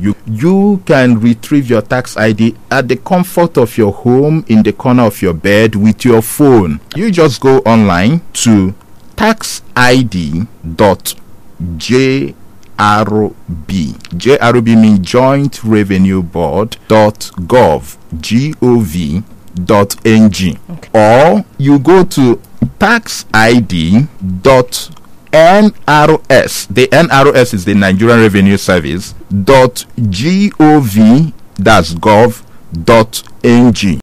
You can retrieve your tax ID at the comfort of your home, in the corner of your bed, with your phone. You just go online to taxid.jrb. JRB means Joint Revenue Board.gov, gov.ng. Okay. Or you go to taxid.nrs. The NRS is the Nigerian Revenue Service. .gov, that's gov.ng.